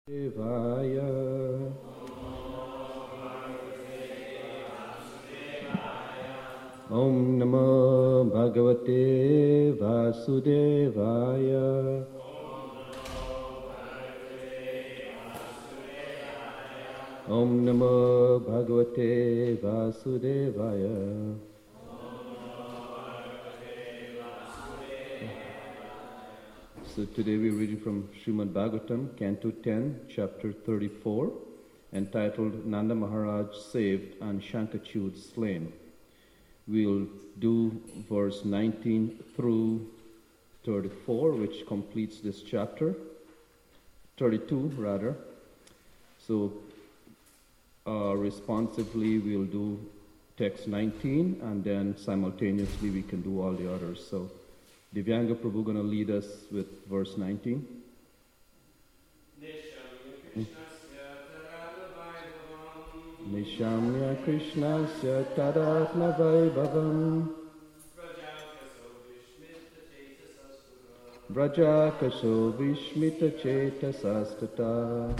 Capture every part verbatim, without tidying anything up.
Devaya. Om Namo Bhagavate Vasudevaya. Om Namo Bhagavate Vasudevaya. So today we're reading from Srimad Bhagavatam, Canto ten, Chapter thirty-four, entitled Nanda Maharaj Saved and Shankachud Slain. We'll do verse nineteen through thirty-four, which completes this chapter, thirty-two rather. So uh, responsively we'll do text nineteen, and then simultaneously we can do all the others. So Divyanga Prabhu going to lead us with verse nineteen. Nishamya Krishnasya Tadatma Vaibhavam Vrajakasho Vishmita Chetasastata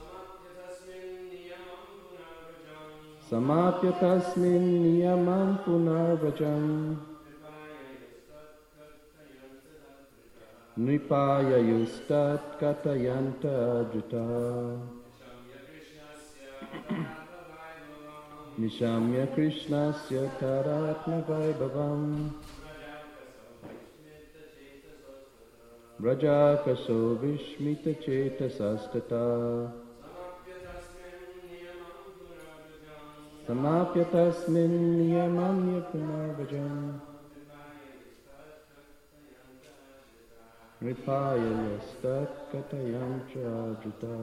Samapya Tasmin Niyamam Punarvajam Nripaya Yustat Katayanta Adrita Nishamya Krishnasya Taratma Vaibhavam Vrajakasho Vishmita Chetasastata Samapya Tasmin Niyamamya Punarvajam Nripaya Yastat Katayantra Adrita.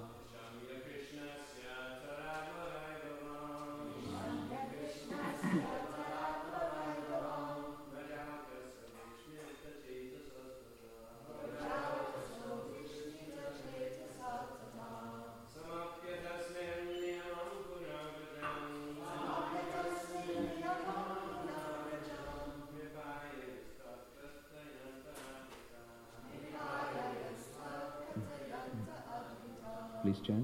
Please chant.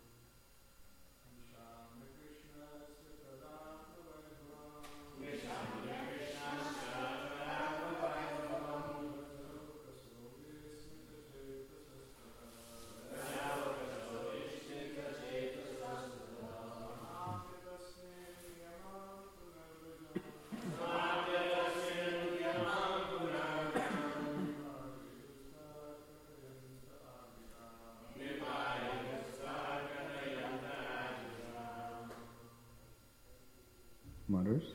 Mothers.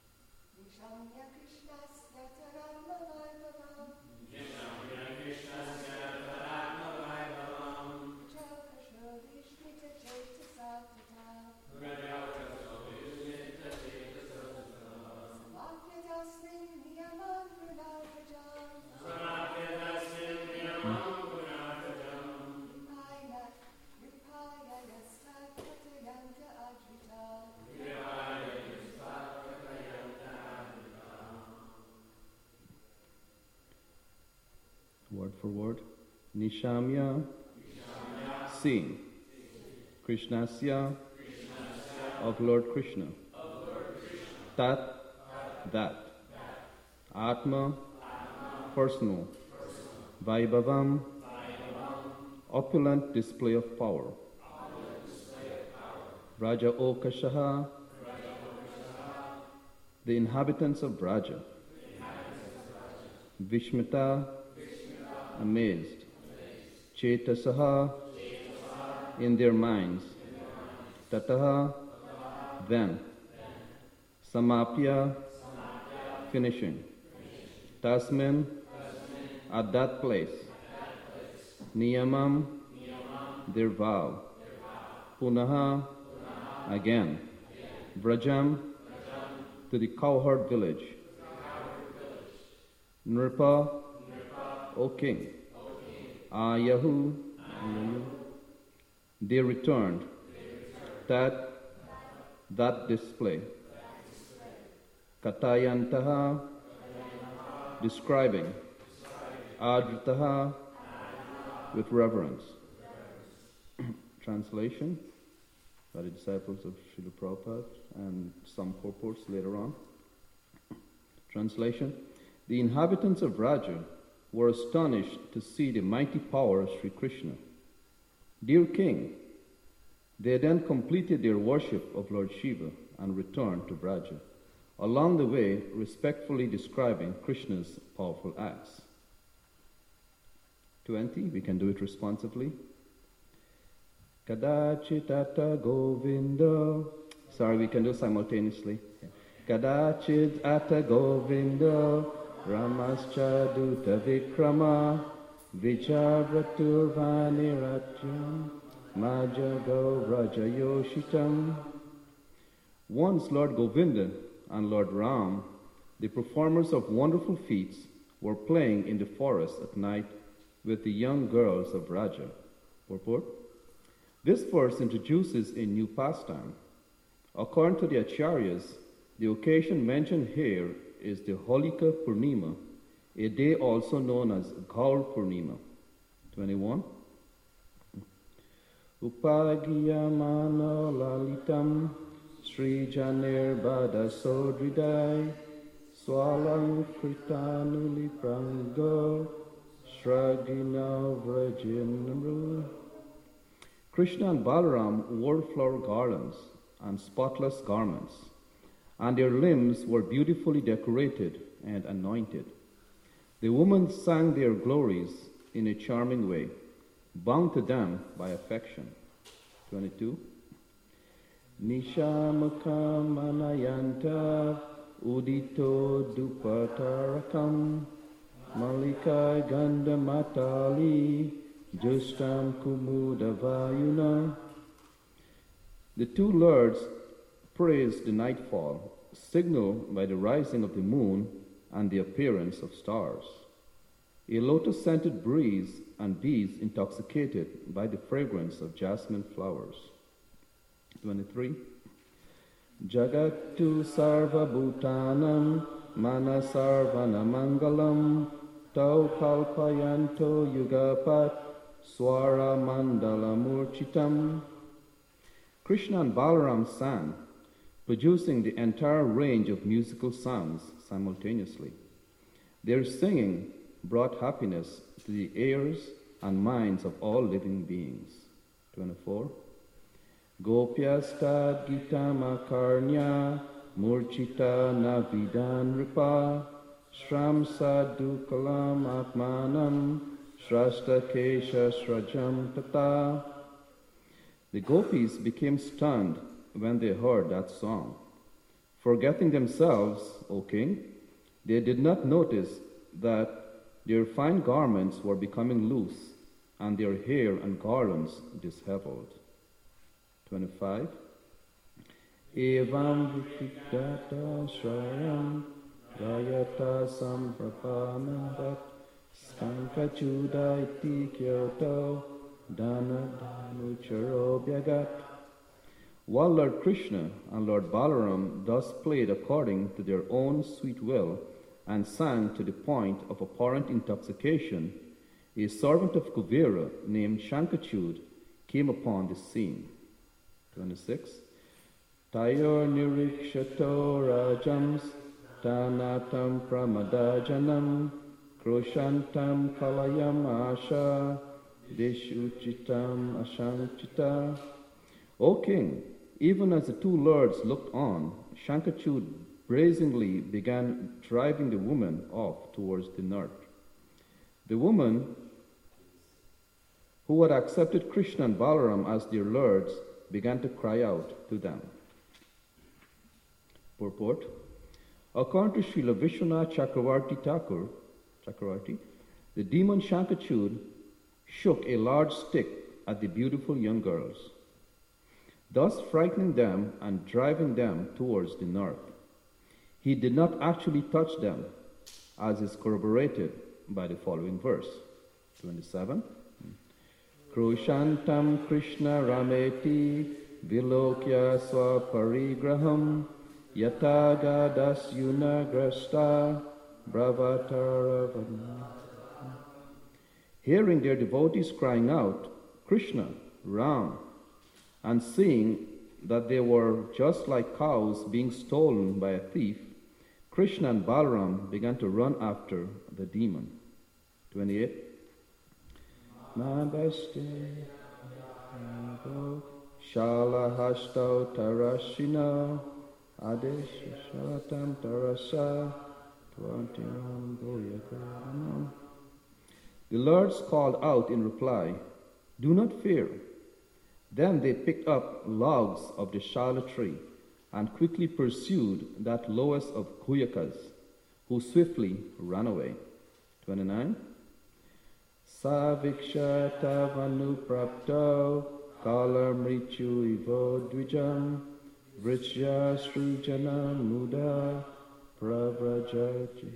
Word for word. Nishamya, Nishamya. Seeing. Krishnasya, Krishnasya. Of Lord Krishna. Of Lord Krishna. Tat, Tat. That. That. Atma, Atma. Personal. Personal. Vaibhavam, Vaibhavam. Opulent display of power. Opulent display of power. Raja Okashaha, Raja Okashaha. The inhabitants of Braja. The inhabitants of Braja. Vishmita, amazed. Chetasaha, in their minds. Tataha, then. Samapya, finishing. Tasmin, at that place. Niyamam, their vow. Punaha, again. Vrajam, to the cowherd village. Nripa, O King, Ayahu, they returned, that, that display. Katayantaha, describing. Adritaha, with reverence. translation by the disciples of Srila Prabhupada and some purports later on. Translation: The inhabitants of Vraja were astonished to see the mighty power of Sri Krishna. Dear King, they then completed their worship of Lord Shiva and returned to Vraja, along the way respectfully describing Krishna's powerful acts. twenty, we can do it responsively. Kadachit Govinda. Sorry, we can do simultaneously. Kadachit ata Govinda Ramascha Duta Vikrama Vicharvatur Vanirajam Majago Rajayoshitam. Once Lord Govinda and Lord Ram, the performers of wonderful feats, were playing in the forest at night with the young girls of Raja. Purport: This verse introduces a new pastime. According to the Acharyas, the occasion mentioned here is the Holika Purnima, a day also known as Gaur Purnima. twenty-one. Upagiyamano lalitam Sri Janir Bada Sodridai Swalang Kritanuli Prango Shragina Vrajinru. Krishna and Balaram wore flower garlands and spotless garments, and their limbs were beautifully decorated and anointed. The women sang their glories in a charming way, bound to them by affection. twenty-two. Nishamukam manayanta udito dupatarakam malika gandamatali justam kumudavayuna. The two lords praised the nightfall, signaled by the rising of the moon and the appearance of stars. A lotus-scented breeze and bees intoxicated by the fragrance of jasmine flowers. twenty-three. Jagatu sarva bhutanam manasarvana mangalam tau kalpayanto yugapat swara mandala murchitam. Krishna and Balaram sang, producing the entire range of musical sounds simultaneously. Their singing brought happiness to the ears and minds of all living beings. twenty-four. Gopyastad Gita Makarnya Murchita Navidan Ripa Shram Sadhu Kalam Atmanam Shrasta Kesha Srajam Tata. The gopis became stunned when they heard that song. Forgetting themselves, O king, they did not notice that their fine garments were becoming loose and their hair and garlands disheveled. twenty-five. Evam vikidata shrayam gayata samprapanandat skankachuda iti kyoto dana danucharo byagat. While Lord Krishna and Lord Balaram thus played according to their own sweet will and sang to the point of apparent intoxication, a servant of Kuvera named Shankachud came upon the scene. twenty-six. Tayor nirikshato rajams tanatam pramadajanam kroshantam kalayam asha dishuchitam ashanchita. O king, even as the two lords looked on, Shankachud brazenly began driving the woman off towards the north. The woman, who had accepted Krishna and Balaram as their lords, began to cry out to them. Purport: According to Srila Vishwanath Chakravarti Thakur, Chakravarti, the demon Shankachud shook a large stick at the beautiful young girls, thus frightening them and driving them towards the north. He did not actually touch them, as is corroborated by the following verse. twenty-seven. Krushantam Krishna Rameti Vilokya Swaparigraham Yataga Dasyuna Grasta Bravatarava. Hearing their devotees crying out, Krishna, Ram, And seeing that they were just like cows being stolen by a thief, Krishna and Balaram began to run after the demon. twenty-eight. Shala hastau tarashina adesh shalatam tarasa twantinam boyakanam. The lords called out in reply, "Do not fear." Then they picked up logs of the shala tree and quickly pursued that lowest of Kuyakas, who swiftly ran away. twenty-nine. Saviksha tavanu prapto kala mrichu ivo dvijam vrichya srujana muda pravrajaji.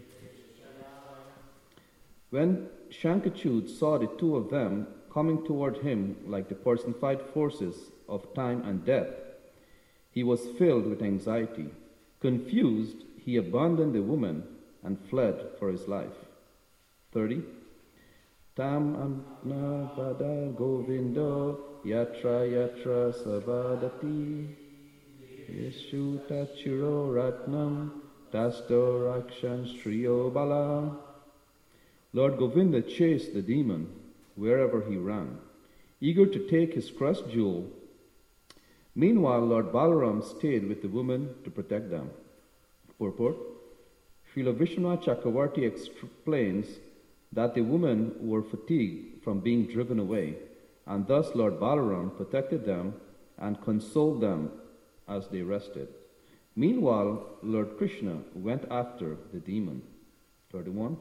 When Shankachud saw the two of them coming toward him like the personified forces of time and death, he was filled with anxiety. Confused, he abandoned the woman and fled for his life. thirty. Tam amna vada govindo yatra yatra savadati yeshu tachiro ratnam tasto rakshan striyo bala. Lord Govinda chased the demon wherever he ran, eager to take his crushed jewel. Meanwhile, Lord Balaram stayed with the woman to protect them. Purport. Srila Vishwanath Chakravarti explains that the women were fatigued from being driven away, and thus Lord Balaram protected them and consoled them as they rested. Meanwhile, Lord Krishna went after the demon. thirty-one.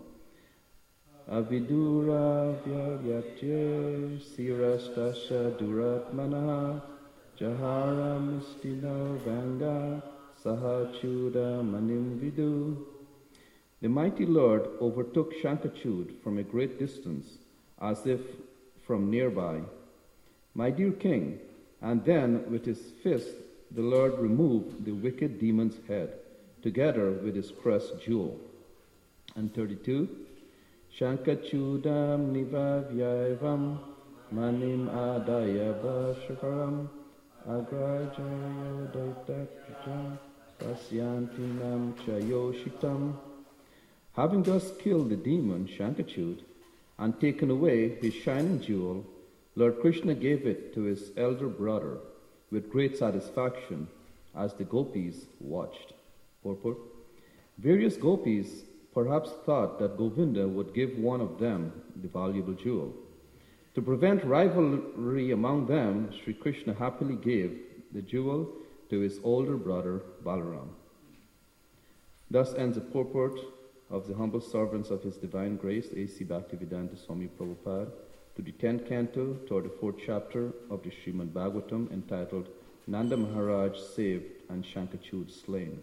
Avidura vyavyatye sirastasya duratmana jahara mistino vanga sahachuda manim vidu. The mighty Lord overtook Shankachud from a great distance, as if from nearby. My dear king, and then with his fist the Lord removed the wicked demon's head, together with his crushed jewel. And thirty-two. Shankachudam nivavyavam manim adayava shakaram agrajaya daitakrita pasyantinam chayoshitam. Having thus killed the demon Shankachud and taken away his shining jewel, Lord Krishna gave it to his elder brother with great satisfaction as the gopis watched. Purport. Various gopis perhaps thought that Govinda would give one of them the valuable jewel. To prevent rivalry among them, Sri Krishna happily gave the jewel to his older brother Balaram. Thus ends the purport of the humble servants of His Divine Grace, A C Bhaktivedanta Swami Prabhupada, to the tenth canto toward the fourth chapter of the Srimad Bhagavatam, entitled Nanda Maharaj Saved and Shankachud Slain.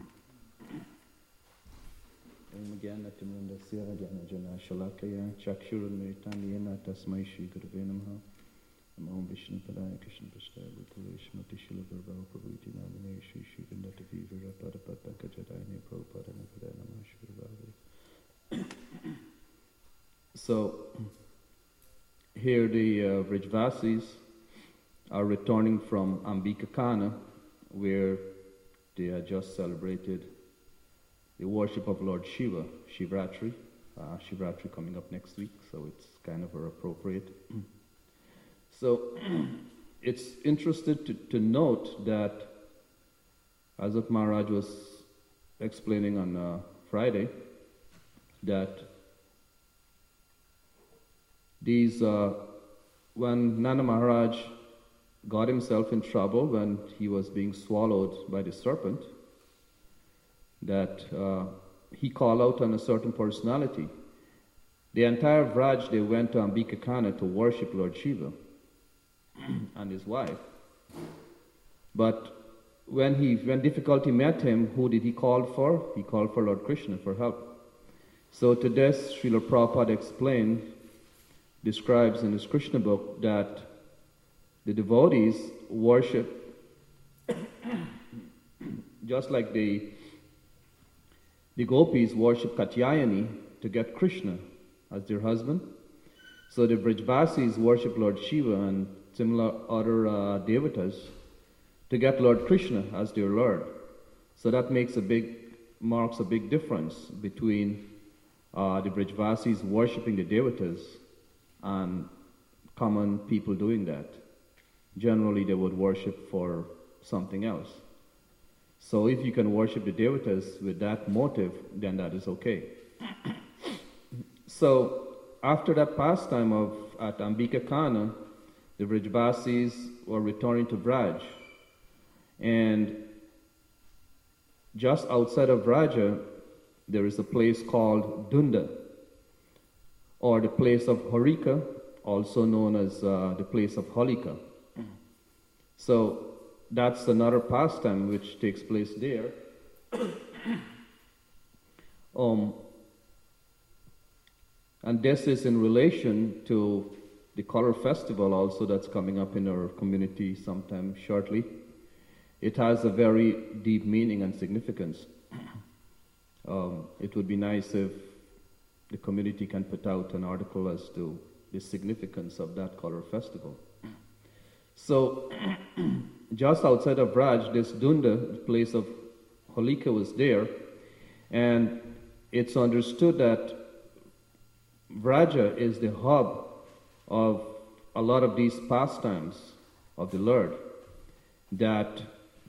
Om Gyana Timundasya Gyana Jana Shalakaya Chakshurun Meritandiyena Tasmai Shri Gurave Namaha Om Vishnu Padaya Krishna Prasthaya Bhutalesh Mati Shila Gurvao Prabhuti Namane Shri Shri Gandhata Vivira Padapata Kajadayane Prabhupada Napadaya Namah Shri Gurvave. So, here the uh, Vrajvasis are returning from Ambikakana, where they had just celebrated the worship of Lord Shiva, Shivratri. Uh, Shivratri coming up next week, so it's kind of appropriate. So it's interesting to, to note that, as of Maharaj was explaining on uh, Friday, that these, uh, when Nanda Maharaj got himself in trouble when he was being swallowed by the serpent, that uh, he called out on a certain personality. The entire Vraj, they went to Ambikakana to worship Lord Shiva and his wife. But when he, when difficulty met him, who did he call for? He called for Lord Krishna for help. So to this, Srila Prabhupada explained, describes in his Krishna book, that the devotees worship just like the The gopis worship Katyayani to get Krishna as their husband. So the Vrajvasis worship Lord Shiva and similar other uh, devatas, to get Lord Krishna as their Lord. So that makes a big, marks a big difference between uh, the Brajvasis worshipping the devatas and common people doing that. Generally, they would worship for something else. So if you can worship the devatas with that motive, then that is okay. So after that pastime of at Ambika Kana, the Brajvasis were returning to Braj. And just outside of Vraja, there is a place called Dunda, or the place of Harika, also known as uh, the place of Holika. So that's another pastime which takes place there. um, and this is in relation to the Color Festival also that's coming up in our community sometime shortly. It has a very deep meaning and significance. Um, it would be nice if the community can put out an article as to the significance of that Color Festival. So, just outside of Braj, this Dunda, the place of Holika, was there, and it's understood that Vraja is the hub of a lot of these pastimes of the Lord. That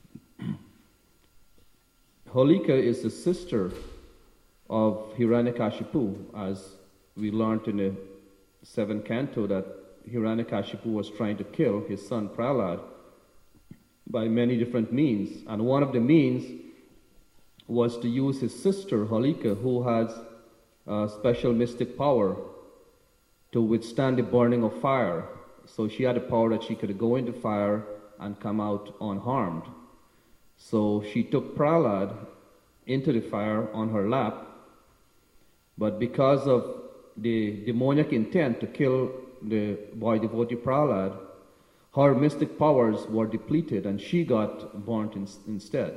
Holika is the sister of Hiranyakashipu, as we learned in the seventh canto that Hiranyakashipu was trying to kill his son Prahlad by many different means. And one of the means was to use his sister Holika, who has a special mystic power to withstand the burning of fire. So she had the power that she could go into fire and come out unharmed. So she took Prahlad into the fire on her lap, but because of the demoniac intent to kill the boy devotee Prahlad, her mystic powers were depleted and she got burnt in, instead.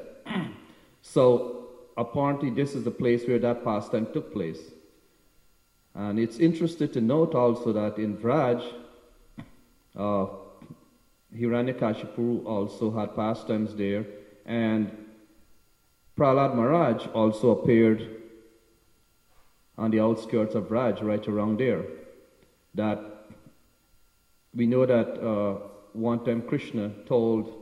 So apparently this is the place where that pastime took place. And it's interesting to note also that in Vraj, uh, Hiranyakashipu also had pastimes there, and Prahlad Maharaj also appeared on the outskirts of Vraj, right around there. That we know that uh, one time Krishna told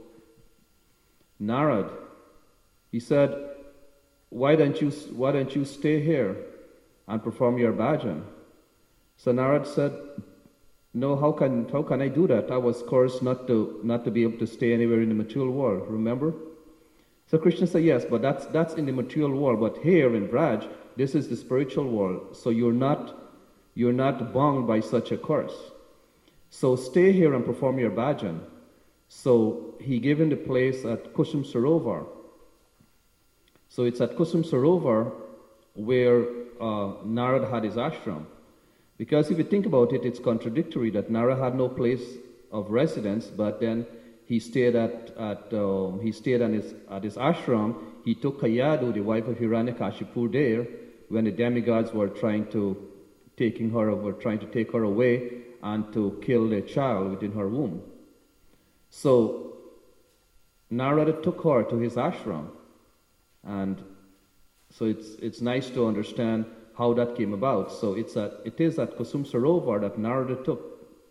Narad, he said, why don't you why don't you stay here and perform your bhajan? So Narad said, no, how can how can I do that? I was cursed not to not to be able to stay anywhere in the material world, remember? So Krishna said, yes, but that's that's in the material world, but here in Braj, this is the spiritual world, so you're not you're not bound by such a curse. So stay here and perform your bhajan. So he gave him the place at Kusum Sarovar. So it's at Kusum Sarovar where uh, Narad had his ashram. Because if you think about it, it's contradictory that Narad had no place of residence, but then he stayed at, at um, he stayed at his, at his ashram. He took Kayadu, the wife of Hiranyakashipu, there when the demigods were trying to taking her were trying to take her away and to kill the child within her womb. So Narada took her to his ashram, and so it's it's nice to understand how that came about. So it's at it is at Kusum Sarovar that Narada took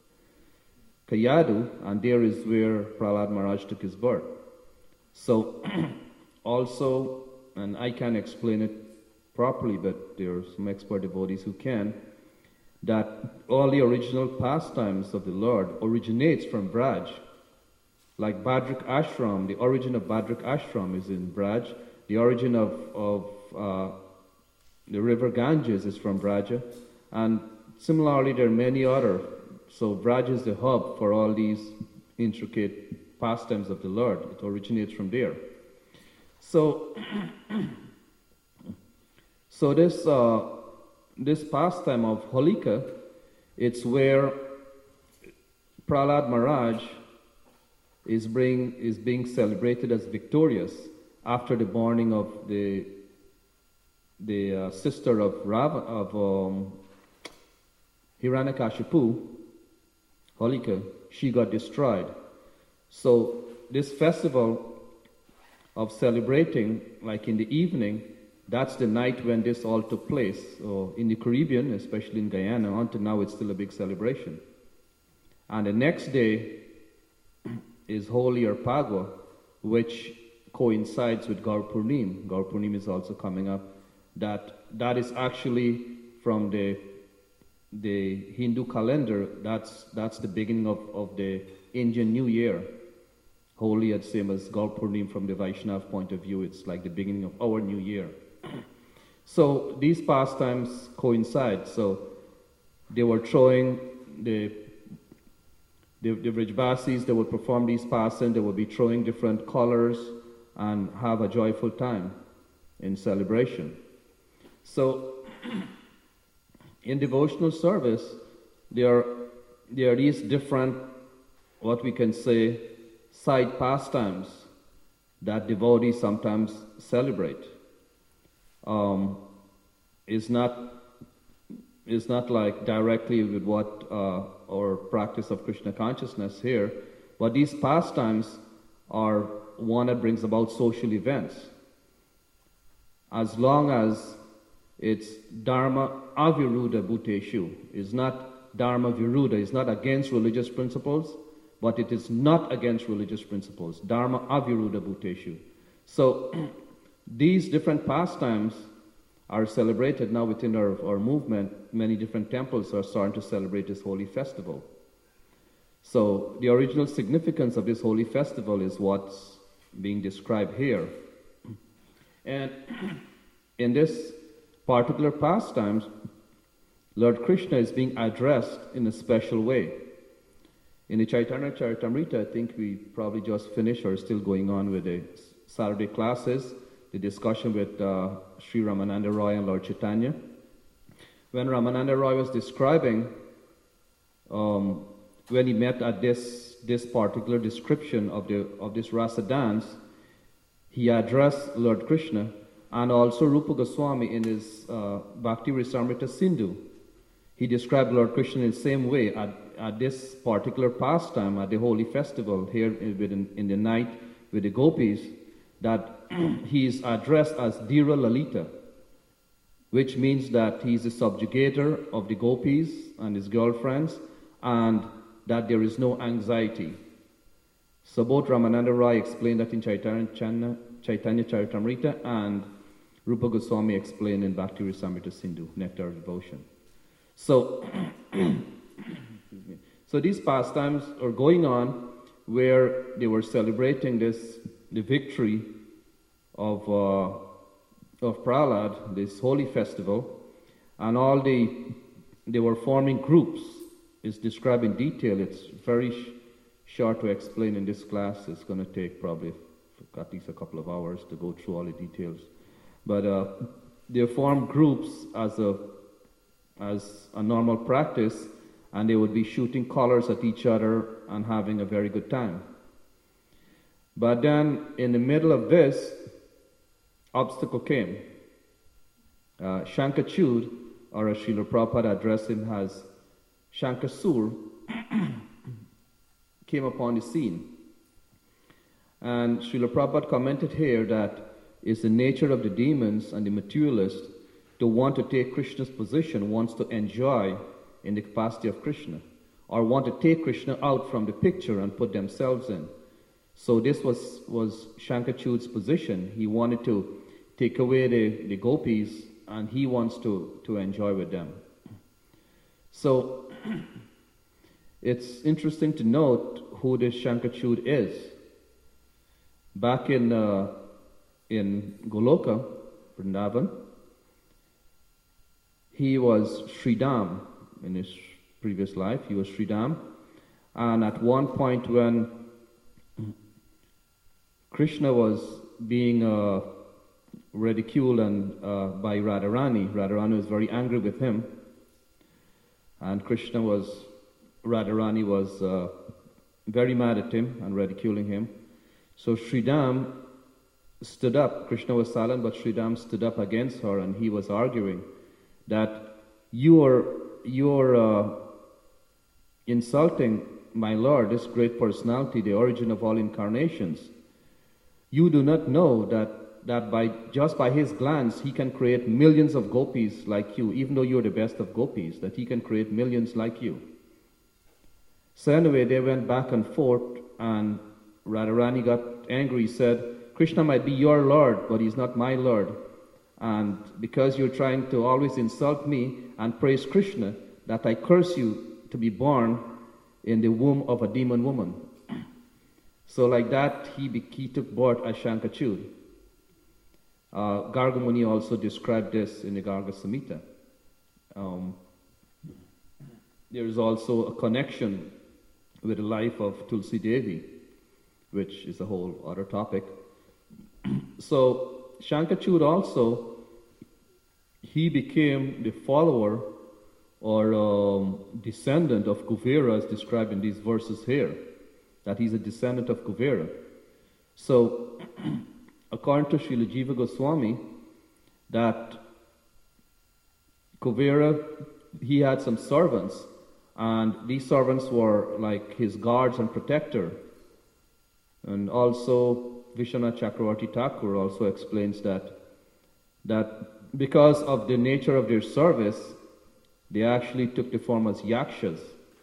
Kayadu, and there is where Prahlad Maharaj took his birth. So also, and I can't explain it properly, but there are some expert devotees who can, that all the original pastimes of the Lord originates from Braj. Like Bhadrak Ashram, the origin of Bhadrak Ashram is in Braj. The origin of, of uh, the river Ganges is from Braja. And similarly, there are many other. So Braj is the hub for all these intricate pastimes of the Lord. It originates from there. So, so this uh, this pastime of Holika, it's where Prahlad Maharaj is bring is being celebrated as victorious after the burning of the the uh, sister of Rav of um, Hiranyakashipu, Holika. she got destroyed. So this festival of celebrating, like in the evening, that's the night when this all took place. So in the Caribbean, especially in Guyana, until now it's still a big celebration. And the next day is Holi or Pagwa, which coincides with Gaur Purnim. Gaur Purnim is also coming up. That that is actually from the the Hindu calendar. That's that's the beginning of, of the Indian New Year. Holi, the same as Gaur Purnim from the Vaishnav point of view, it's like the beginning of our new year. So these pastimes coincide. So they were throwing the the, the Vrajbasis, they would perform these pastimes, they would be throwing different colors and have a joyful time in celebration. So in devotional service, there are, there are these different, what we can say, side pastimes that devotees sometimes celebrate. Um, it's not it's not like directly with what uh, our practice of Krishna consciousness here, but these pastimes are one that brings about social events. As long as it's Dharma Aviruddha Bhuteshu, it's not Dharma Viruddha, it's not against religious principles, but it is not against religious principles. Dharma Aviruddha Bhuteshu. So these different pastimes are celebrated now within our, our movement. Many different temples are starting to celebrate this holy festival. So the original significance of this holy festival is what's being described here. And in this particular pastimes, Lord Krishna is being addressed in a special way. In the Chaitanya Charitamrita, I think we probably just finished or still going on with the Saturday classes, the discussion with uh, Sri Ramananda Roy and Lord Chaitanya. When Ramananda Roy was describing, um, when he met at this this particular description of the of this rasa dance, he addressed Lord Krishna and also Rupa Goswami in his uh, Bhakti Rasamrita Sindhu. He described Lord Krishna in the same way at, at this particular pastime, at the holy festival here in, in the night with the gopis, that he is addressed as Dhira Lalita, which means that he is the subjugator of the gopis and his girlfriends, and that there is no anxiety. So both Ramananda Roy explained that in Chaitanya, Chaitanya Charitamrita, and Rupa Goswami explained in Bhakti Rasamrita Sindhu, Nectar of Devotion. So, so these pastimes are going on where they were celebrating this, the victory of uh, of Prahlad, this holy festival, and all the they were forming groups. It's described in detail. It's very sh- short to explain in this class. It's going to take probably at least a couple of hours to go through all the details. But uh, they formed groups as a as a normal practice, and they would be shooting colors at each other and having a very good time. But then, in the middle of this, obstacle came. Uh, Shankachud, or as Srila Prabhupada addressed him as Shankasur, came upon the scene. And Srila Prabhupada commented here that it's the nature of the demons and the materialist to want to take Krishna's position, wants to enjoy in the capacity of Krishna, or want to take Krishna out from the picture and put themselves in. So this was, was Shankachud's position. He wanted to take away the, the gopis, and he wants to, to enjoy with them. So it's interesting to note who this Shankachud is. Back in uh, in Goloka, Vrindavan, he was Sridham in his previous life. He was Sridham. And at one point when Krishna was being uh, ridiculed and uh, by Radharani, Radharani was very angry with him. And Krishna was, Radharani was uh, very mad at him and ridiculing him. So Sridham stood up. Krishna was silent, but Sridham stood up against her, and he was arguing that you are you are uh, insulting my Lord, this great personality, the origin of all incarnations, you do not know that that by just by his glance he can create millions of gopis like you, even though you're the best of gopis, that he can create millions like you. So anyway, they went back and forth, and Radharani got angry, said, Krishna might be your Lord, but he's not my Lord. And because you're trying to always insult me and praise Krishna, that I curse you to be born in the womb of a demon woman. So like that, he, be, he took birth as Shankachud. Uh, Garga Muni also described this in the Garga Samhita. Um, there is also a connection with the life of Tulsi Devi, which is a whole other topic. So Shankachud also, he became the follower or um, descendant of Kuvera, as described in these verses here, that he's a descendant of Kuvera. So, according to Srila Jiva Goswami, that Kuvera, he had some servants, and these servants were like his guards and protector. And also, Vishwanath Chakravarti Thakur also explains that, that because of the nature of their service, they actually took the form as yakshas.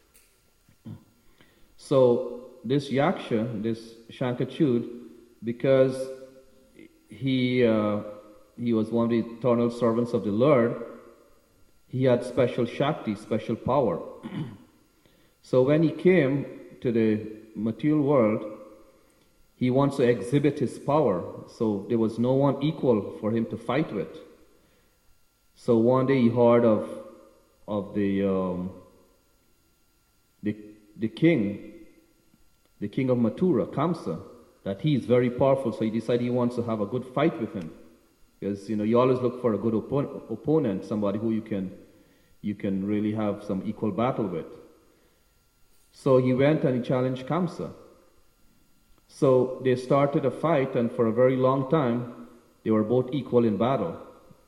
So this yaksha, this Shankachud, because he uh, he was one of the eternal servants of the Lord, he had special shakti, special power. So when he came to the material world, he wants to exhibit his power. So there was no one equal for him to fight with. So one day he heard of of the um, the the king, the king of Mathura, Kamsa, that he is very powerful. So he decided he wants to have a good fight with him, because you know you always look for a good oppo- opponent, somebody who you can you can really have some equal battle with. So he went and he challenged Kamsa. So they started a fight, and for a very long time they were both equal in battle.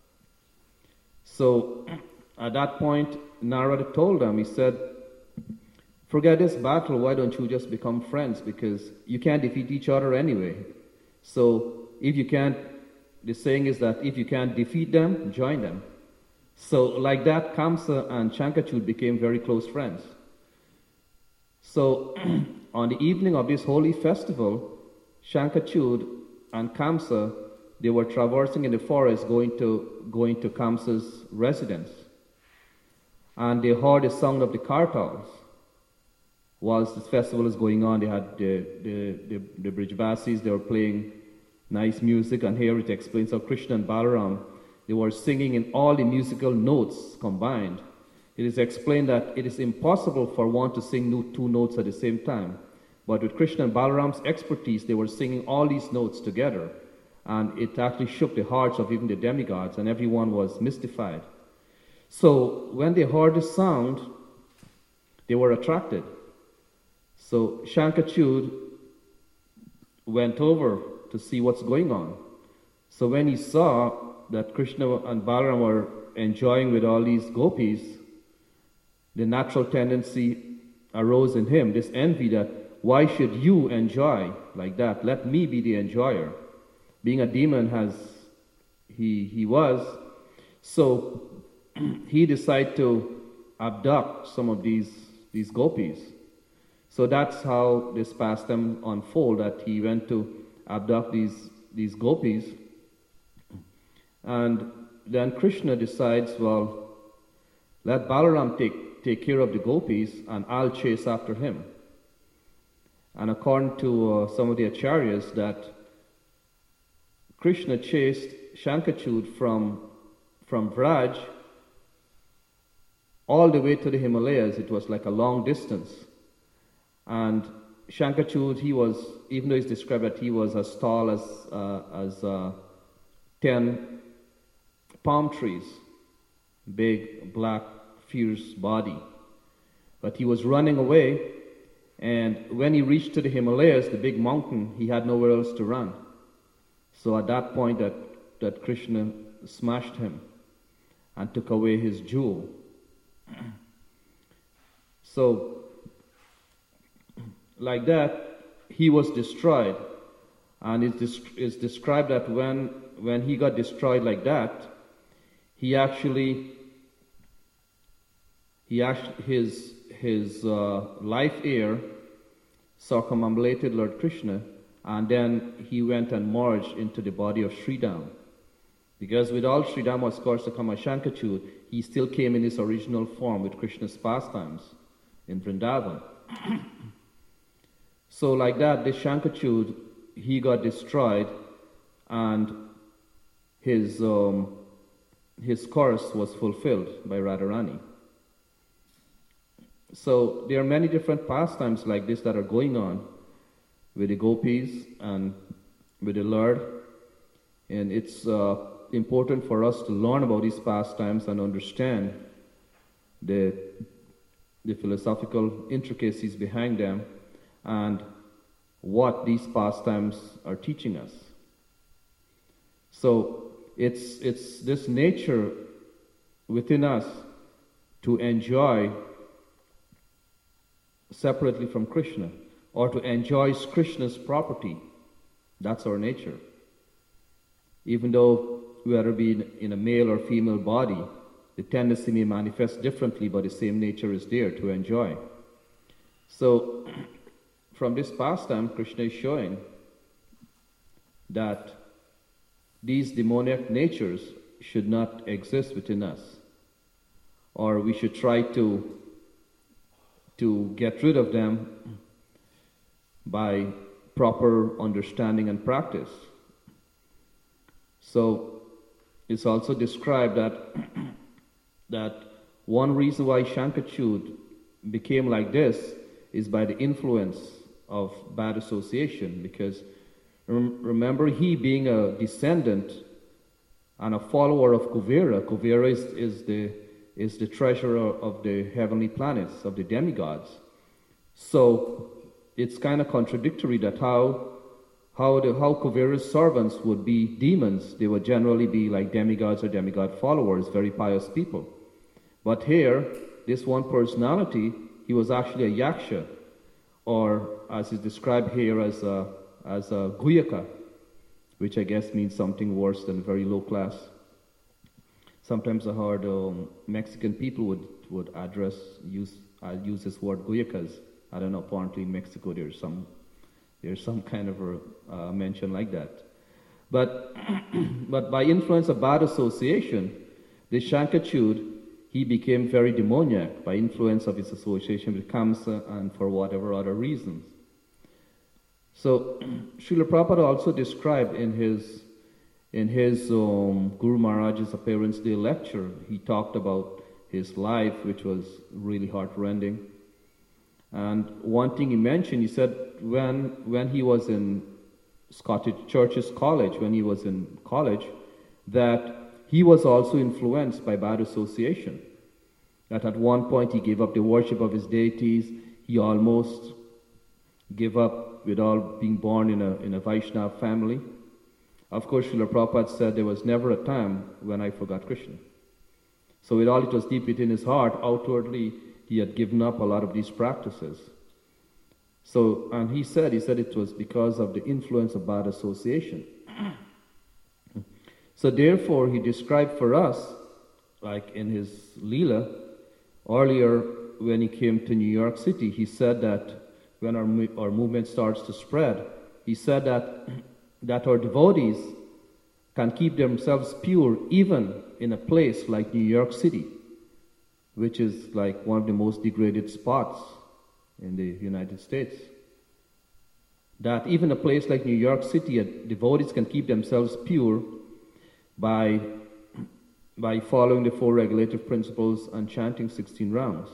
So at that point, Narada told them, he said, forget this battle, why don't you just become friends? Because you can't defeat each other anyway. So if you can't, the saying is that if you can't defeat them, join them. So like that, Kamsa and Shankachud became very close friends. So on the evening of this holy festival, Shankachud and Kamsa, they were traversing in the forest going to, going to Kamsa's residence. And they heard the sound of the kartals. Whilst this festival is going on, they had the, the, the, the Brijbasis, they were playing nice music, and here it explains how Krishna and Balaram, they were singing in all the musical notes combined. It is explained that it is impossible for one to sing two notes at the same time. But with Krishna and Balaram's expertise, they were singing all these notes together. And it actually shook the hearts of even the demigods, and everyone was mystified. So when they heard the sound, they were attracted. So Shankachud went over to see what's going on. So when he saw that Krishna and Balaram were enjoying with all these gopis, the natural tendency arose in him, this envy that, why should you enjoy like that? Let me be the enjoyer. Being a demon as he, he was, so he decided to abduct some of these, these gopis. So that's how this pastime unfolded, that he went to abduct these, these gopis. And then Krishna decides, well, let Balaram take, take care of the gopis and I'll chase after him. And according to uh, some of the acharyas, that Krishna chased Shankachud from, from Vraj all the way to the Himalayas. It was like a long distance. And Shankachud, he was, even though it's described that he was as tall as, uh, as uh, ten palm trees, big, black, fierce body. But he was running away, and when he reached to the Himalayas, the big mountain, he had nowhere else to run. So at that point that, that Krishna smashed him and took away his jewel. So like that, he was destroyed. And it's, des- it's described that when, when he got destroyed like that, he actually, he actually his, his uh, life heir circumambulated Lord Krishna, and then he went and merged into the body of Sridham. Because with all Sridhama's Korsakama Shankachud, he still came in his original form with Krishna's pastimes in Vrindavan. So like that, this Shankachud, he got destroyed, and his um, his course was fulfilled by Radharani. So there are many different pastimes like this that are going on with the gopis and with the Lord, and it's uh, important for us to learn about these pastimes and understand the the philosophical intricacies behind them and what these pastimes are teaching us. So it's it's this nature within us to enjoy separately from Krishna, or to enjoy Krishna's property. That's our nature. Even though whether be in a male or female body, the tendency may manifest differently, but the same nature is there to enjoy. So, from this pastime, Krishna is showing that these demoniac natures should not exist within us, or we should try to to get rid of them by proper understanding and practice. So it's also described that that one reason why Shankachud became like this is by the influence of bad association, because rem- remember he being a descendant and a follower of Kuvera. Kuvera is, is the is the treasurer of the heavenly planets, of the demigods. So it's kind of contradictory that how how the how Kuvera's servants would be demons. They would generally be like demigods or demigod followers, very pious people. But here, this one personality, he was actually a yaksha, or as is described here as a, as a guyaka, which I guess means something worse than very low class. Sometimes I heard um, Mexican people would, would address, use, I'll use this word guyakas. I don't know, apparently in Mexico there's some, there's some kind of a uh, mention like that. But, but by influence of bad association, the Shankachud, he became very demoniac by influence of his association with Kamsa and for whatever other reasons. So, Srila Prabhupada also described in his in his um, Guru Maharaj's Appearance Day lecture, he talked about his life, which was really heartrending. And one thing he mentioned, he said when when he was in Scottish Church's College, when he was in college, that he was also influenced by bad association. That at one point he gave up the worship of his deities. He almost gave up with all being born in a in a Vaishnava family. Of course, Srila Prabhupada said there was never a time when I forgot Krishna. So with all it was deep within his heart, outwardly he had given up a lot of these practices. So, and he said, he said it was because of the influence of bad association. So therefore, he described for us, like in his Leela, earlier when he came to New York City, he said that when our, our movement starts to spread, he said that, that our devotees can keep themselves pure even in a place like New York City, which is like one of the most degraded spots in the United States. That even a place like New York City, devotees can keep themselves pure by, by following the four regulative principles and chanting sixteen rounds.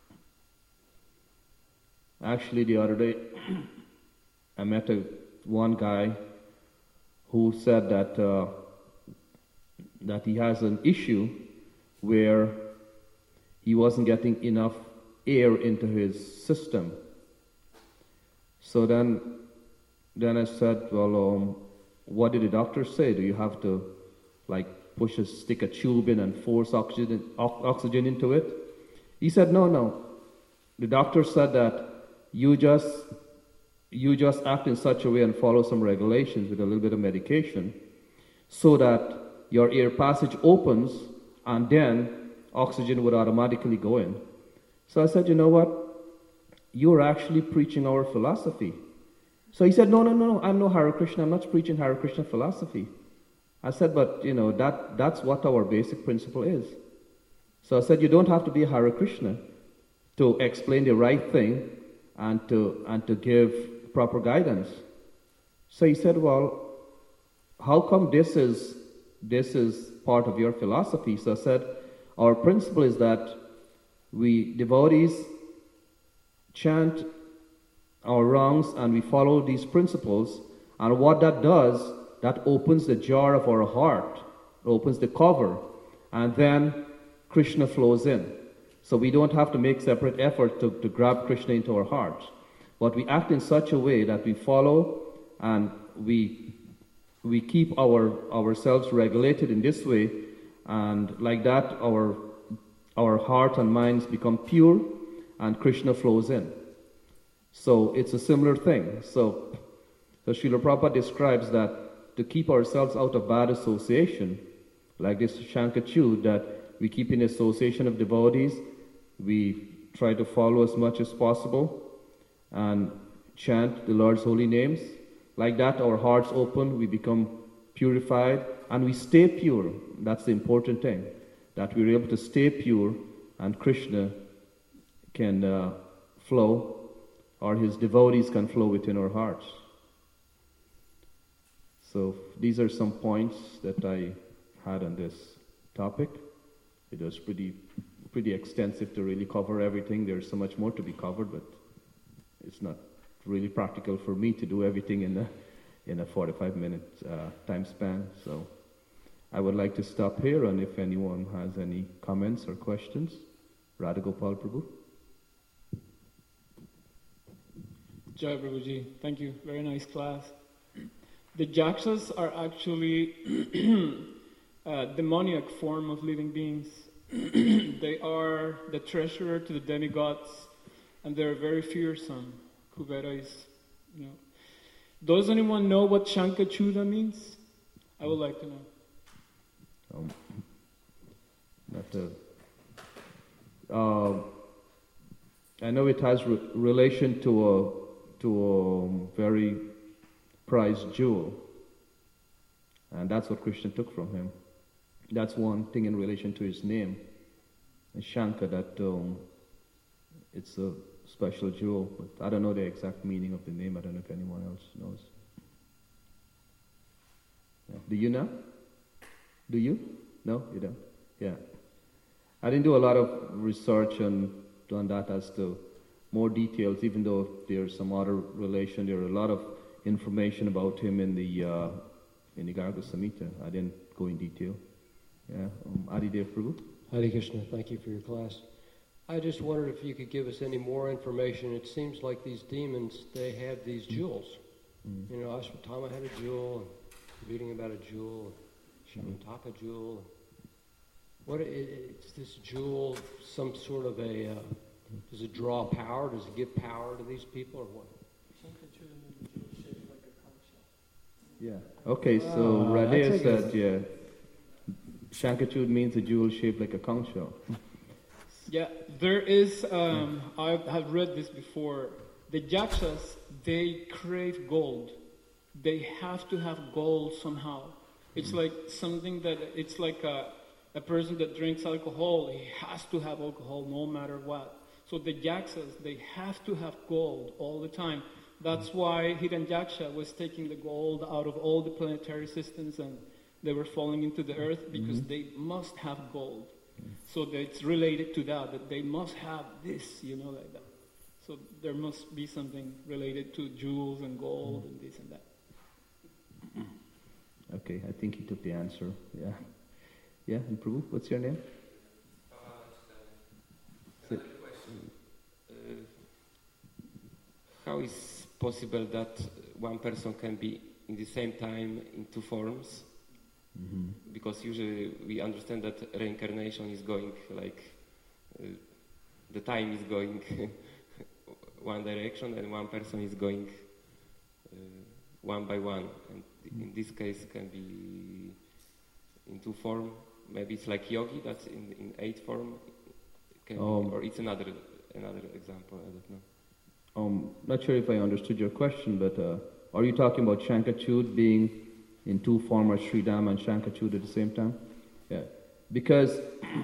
Actually, the other day, I met a, one guy who said that uh, that he has an issue where he wasn't getting enough air into his system. So then, then I said, well, um, what did the doctor say? Do you have to, like, push a stick a tube in and force oxygen oxygen into it? He said, no, no. The doctor said that you just you just act in such a way and follow some regulations with a little bit of medication so that your air passage opens and then oxygen would automatically go in. So I said, you know what? You're actually preaching our philosophy. So he said, no, no, no, I'm no Hare Krishna. I'm not preaching Hare Krishna philosophy. I said, but, you know, that, that's what our basic principle is. So I said, you don't have to be a Hare Krishna to explain the right thing and to, and to give proper guidance. So he said, well, how come this is, this is part of your philosophy? So I said, our principle is that we devotees chant our wrongs and we follow these principles, and what that does, that opens the jar of our heart, opens the cover, and then Krishna flows in. So we don't have to make separate effort to, to grab Krishna into our hearts, but we act in such a way that we follow and we we keep our ourselves regulated in this way, and like that our our heart and minds become pure and Krishna flows in. So it's a similar thing. So, so Srila Prabhupada describes that to keep ourselves out of bad association, like this Shankachud, that we keep in association of devotees, we try to follow as much as possible and chant the Lord's holy names. Like that, our hearts open, we become purified, and we stay pure. That's the important thing, that we're able to stay pure, and Krishna can uh, flow, or his devotees can flow within our hearts. So these are some points that I had on this topic. It was pretty pretty extensive to really cover everything. There's so much more to be covered, but it's not really practical for me to do everything in a in a forty-five minute uh, time span. So I would like to stop here, and if anyone has any comments or questions, Radha Gopal Prabhu. Jai Prabhuji, thank you. Very nice class. The Jakshas are actually a demoniac form of living beings. They are the treasurer to the demigods, and they're very fearsome. Kubera is, you know. Does anyone know what Shankachuda means? I would like to know. Um, not a, uh, I know it has re- relation to a to a very prized jewel, and that's what Krishna took from him. That's one thing in relation to his name, and Shanka, that um, it's a special jewel, but I don't know the exact meaning of the name. I don't know if anyone else knows. Yeah. Do you know? Do you? No, you don't? Yeah. I didn't do a lot of research on, on that as to more details, even though there's some other relation. There are a lot of information about him in the uh, in the Garga Samhita. I didn't go in detail. Yeah. Um, Adidev Prabhu. Hare Krishna, thank you for your class. I just wondered if you could give us any more information. It seems like these demons, they have these jewels. Mm-hmm. You know, Ashwatthama had a jewel, and reading about a jewel, Shamantaka jewel. What is this jewel? Some sort of a, uh, does it draw power? Does it give power to these people, or what? Yeah. Okay, so uh, Radha said, yeah, Shankachud means a jewel shaped like a conch shell. Yeah, there is, um, I have read this before. The Jakshas, they crave gold. They have to have gold somehow. It's like something that, it's like a, a person that drinks alcohol, he has to have alcohol no matter what. So the Jakshas, they have to have gold all the time. That's why Hiranyaksha was taking the gold out of all the planetary systems, and they were falling into the earth because mm-hmm. they must have gold. So that it's related to that, that they must have this, you know, like that. So there must be something related to jewels and gold and this and that. Okay, I think he took the answer. Yeah. Yeah, and Prabhu, what's your name? Uh, another question. Uh, how is possible that one person can be in the same time in two forms? Mm-hmm. Because usually we understand that reincarnation is going like uh, the time is going one direction and one person is going one by one, and in this case can be in two form. Maybe it's like yogi, that's in, in eight form, can Um, be, or it's another another example, I don't know. Um, not sure if I understood your question, but uh, are you talking about Shankachud being in two form, or Sridham and Shankachud at the same time? Yeah, because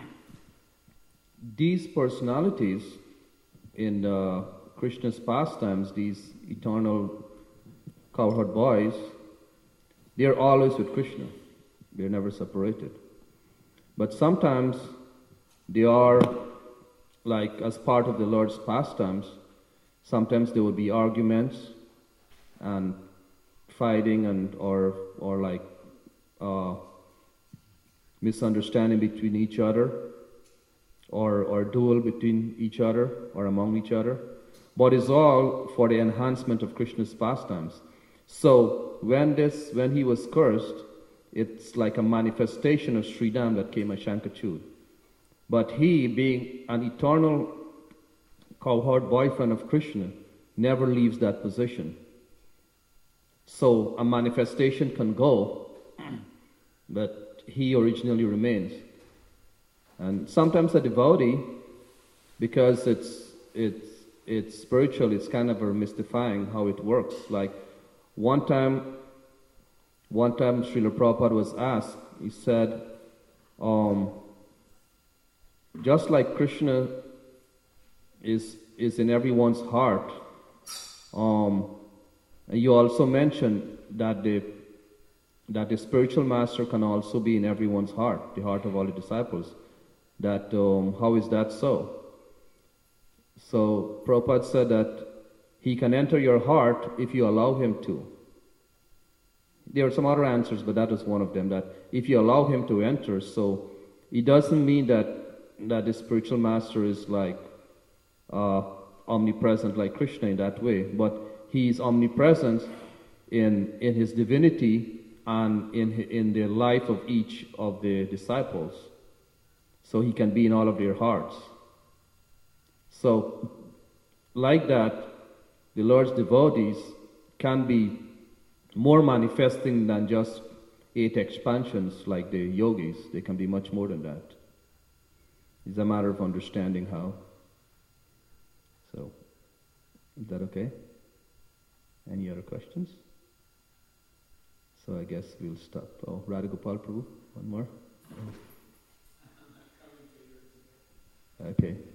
these personalities in uh, Krishna's pastimes, these eternal cowherd boys, they are always with Krishna. They are never separated. But sometimes they are like as part of the Lord's pastimes. Sometimes there will be arguments and fighting and or or like uh, misunderstanding between each other, or or duel between each other or among each other. But it's all for the enhancement of Krishna's pastimes. So when this when he was cursed, it's like a manifestation of Sridham that came as Shankachud. But he, being an eternal cowherd boyfriend of Krishna, never leaves that position. So a manifestation can go, but he originally remains. And sometimes a devotee, because it's it's it's spiritual, it's kind of a mystifying how it works. Like one time, one time Srila Prabhupada was asked, he said, um, just like Krishna is is in everyone's heart, um, and you also mentioned that the that the spiritual master can also be in everyone's heart, the heart of all the disciples. That um, how is that so? So Prabhupada said that he can enter your heart if you allow him to. There are some other answers, but that is one of them, that if you allow him to enter, so it doesn't mean that that the spiritual master is like uh, omnipresent like Krishna in that way, but he is omnipresent in in his divinity and in in the life of each of the disciples. So he can be in all of their hearts. So, like that, the Lord's devotees can be more manifesting than just eight expansions like the yogis. They can be much more than that. It's a matter of understanding how. So, is that okay? Any other questions? So I guess we'll stop. Oh, Radhagopal Prabhu, one more. Okay.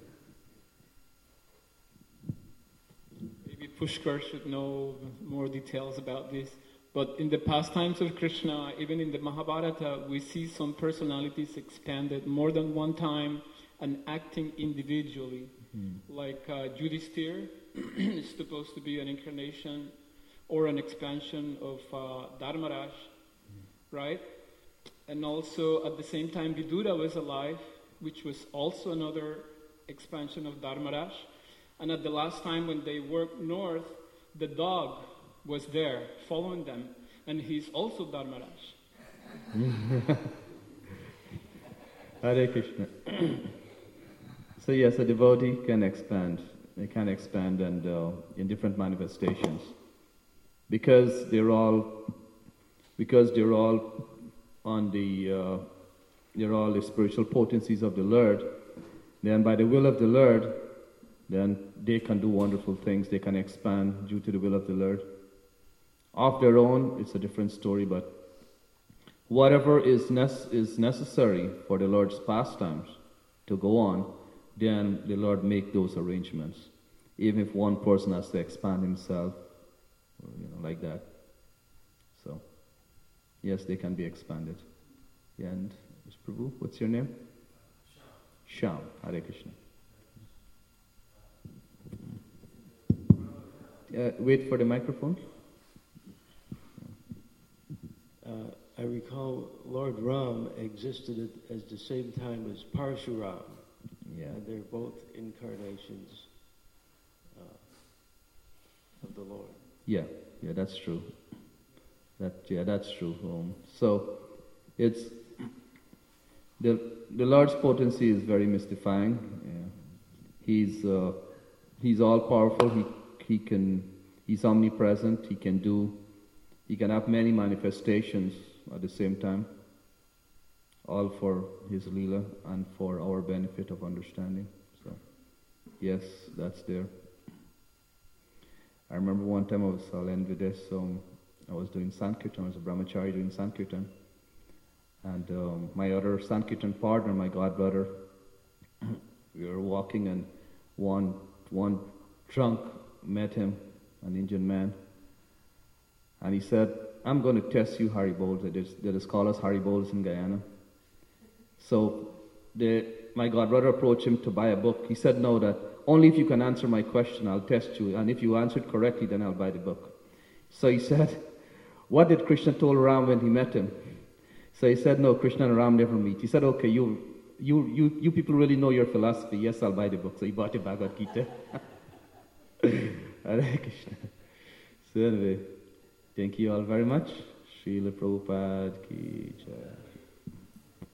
Maybe Pushkar should know more details about this. But in the pastimes of Krishna, even in the Mahabharata, we see some personalities expanded more than one time and acting individually. Mm-hmm. Like uh, Yudhishthira is supposed to be an incarnation or an expansion of uh, Dharmaraj, mm-hmm. right? And also at the same time Vidura was alive, which was also another expansion of Dharmaraj. And at the last time when they worked north, the dog was there following them, and he's also Dharmaraj. Hare Krishna. So yes, a devotee can expand. They can expand and uh, in different manifestations, because they're all because they're all on the uh, they're all the spiritual potencies of the Lord. Then by the will of the Lord, then they can do wonderful things. They can expand due to the will of the Lord. Of their own, it's a different story, but whatever is nece- is necessary for the Lord's pastimes to go on, then the Lord make those arrangements. Even if one person has to expand himself, or, you know, like that. So, yes, they can be expanded. Yeah, and Prabhu, what's your name? Sham. Hare Krishna. Uh, wait for the microphone. Uh, I recall Lord Ram existed at, at the same time as Parshuram. Yeah. And they're both incarnations uh, of the Lord. Yeah, yeah, that's true. That yeah, that's true. Um, so it's the the Lord's potency is very mystifying. Yeah. He's uh, he's all powerful. He he can he's omnipresent. He can do he can have many manifestations at the same time, all for his Leela and for our benefit of understanding. So, yes, that's there. I remember one time I was I'll end with this. Um, I was doing Sankirtan. I was a brahmachari doing Sankirtan. And um, my other Sankirtan partner, my godbrother, we were walking and one one drunk met him, an Indian man. And he said, I'm going to test you Hari Bols. They just, they just call us Hari Bols in Guyana. So the, my godbrother approached him to buy a book. He said, no, that only if you can answer my question, I'll test you. And if you answered correctly, then I'll buy the book. So he said, what did Krishna told Ram when he met him? So he said, no, Krishna and Ram never meet. He said, okay, you you you, you people really know your philosophy. Yes, I'll buy the book. So he bought the Bhagavad Gita. Hare Krishna. So anyway, thank you all very much. Srila Prabhupada ki jai.